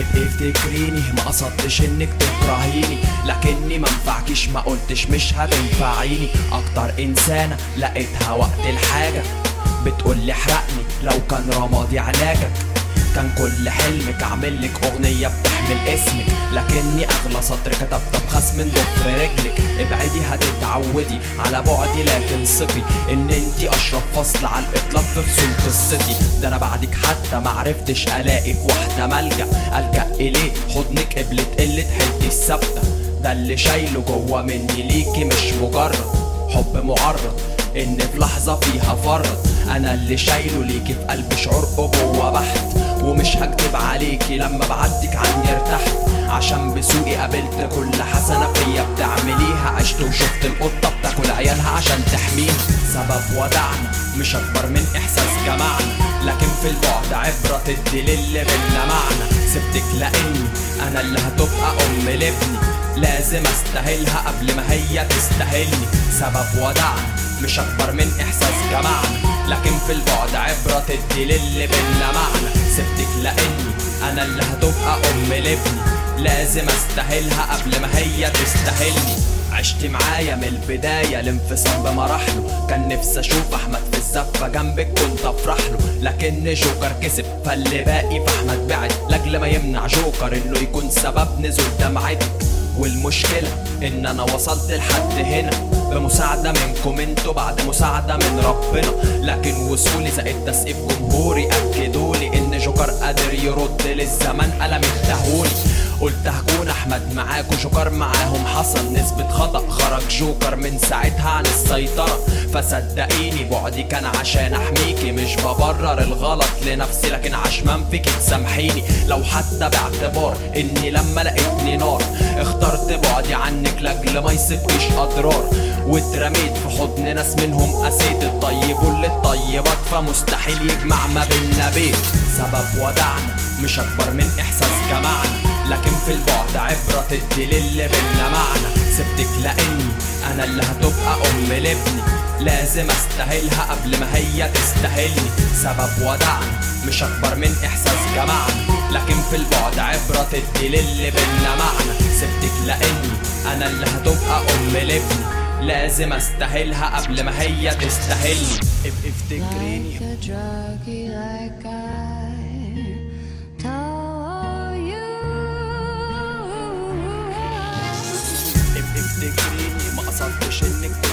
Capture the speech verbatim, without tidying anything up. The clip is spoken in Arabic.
ابقي افتكريني، ما قصدتش انك تكرهيني، لكني منفعكيش، ما قلتش مش هتنفعيني. اكتر انسانة لقيتها وقت الحاجة بتقولي احرقني لو كان رمادي علاجك. كان كل حلمك اعملك اغنية بتحمل اسمك، لكني اغلى سطر كتبت بخس من ضفر رجلك. ابعدي هتتعودي على بعدي، لكن ثقي ان انتي اشرف فصل على الاطلاق في فصول قصتي. ده انا بعدك حتى معرفتش الاقي واحدة ملجأ الجأ اليه، حضنك قبلة قلة حيلتي الثابتة. ده اللي شايله جوا مني ليكي مش مجرد حب معرض ان في لحظة فيها فرط. انا اللي شايله ليكي في قلب شعور ابوة بحت، ومش هكتب عليكي لما بعدك عني ارتحت. عشان بسوقي قابلت كل حسنة فيا بتعمليها، عشت وشفت القطة بتاكل عيالها عشان تحميني. سبب ودعنا مش اكبر من احساس جمعنا، لكن في البعد عبرة تدي للي بينا معنى. سبتك لاني انا اللي هتبقى ام لابني، لازم استاهلها قبل ما هي تستاهلني. سبب ودعنا مش اكبر من احساس جمعنا، لكن في البعد عبرة تدي للي بينا معنى. سبتك لاني انا اللي هتبقى ام لابني، لازم استاهلها قبل ما هي تستاهلني. عشت معايا من البداية الانفصام بمراحله، كان نفسي اشوف احمد في الزفة جنبك كنت افرح له، لكن جوكر كسب فاللي باقي في احمد بعد، لاجل ما يمنع جوكر انه يكون سبب نزول دمعتك. والمشكلة ان انا وصلت لحد هنا بمساعدة منكم انتوا بعد مساعدة من ربنا، لكن وصولي زائد تسقيف جمهوري اكدولي ان جوكر قادر يرد للزمن قلم اداهولي. قلت هكون احمد معاكوا جوكر معاهم، حصل نسبة خطأ خرج جوكر من ساعتها عن السيطرة. فصدقيني بعدي كان عشان احميكي، مش ببرر الغلط لنفسي لكن عشمان فيكي تسامحيني. لو حتى باعتبار اني لما لقيتني نار اخترت بعدي عنك لاجل ما يصيبكيش اضرار، واترميت في حضن ناس منهم قسيت الطيب للطيبات، فمستحيل يجمع ما بينا بيت. سبب ودعنا مش اكبر من احساس جمعنا، لكن في البعد عبرة تدي للي بينا معنى. سبتك لاني انا اللي هتبقى ام لابني، لازم استاهلها قبل ما هي تستاهلني. سبب ودعنا مش اكبر من احساس جمعنا، لكن في البعد عبرة تدي للي بينا معنى. سبتك لاني انا اللي هتبقى ام لابني، لازم استاهلها قبل ما هي تستاهلني. ابقي افتكريني ابقي افتكريني، ما قصدتش انك